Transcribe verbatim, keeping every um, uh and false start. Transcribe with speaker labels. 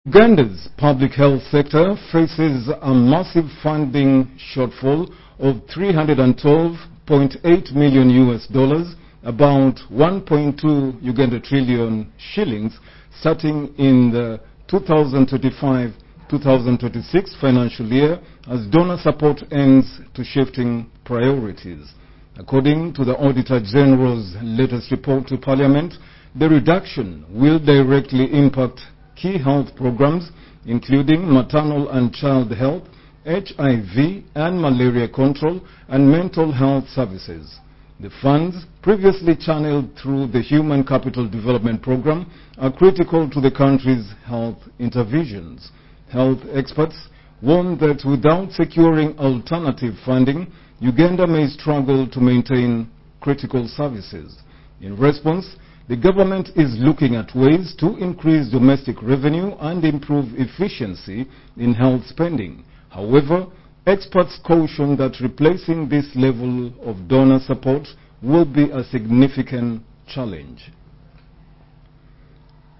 Speaker 1: Uganda's public health sector faces a massive funding shortfall of three hundred twelve point eight million U S dollars, about one point two Uganda trillion shillings, starting in the two thousand twenty-five two thousand twenty-six financial year as donor support ends to shifting priorities. According to the Auditor General's latest report to Parliament, the reduction will directly impact key health programs including maternal and child health, H I V and malaria control, and mental health services. The funds previously channeled through the Human Capital Development Program are critical to the country's health interventions. Health experts warn that without securing alternative funding, Uganda may struggle to maintain critical services. In response, the government is looking at ways to increase domestic revenue and improve efficiency in health spending. However, experts caution that replacing this level of donor support will be a significant challenge.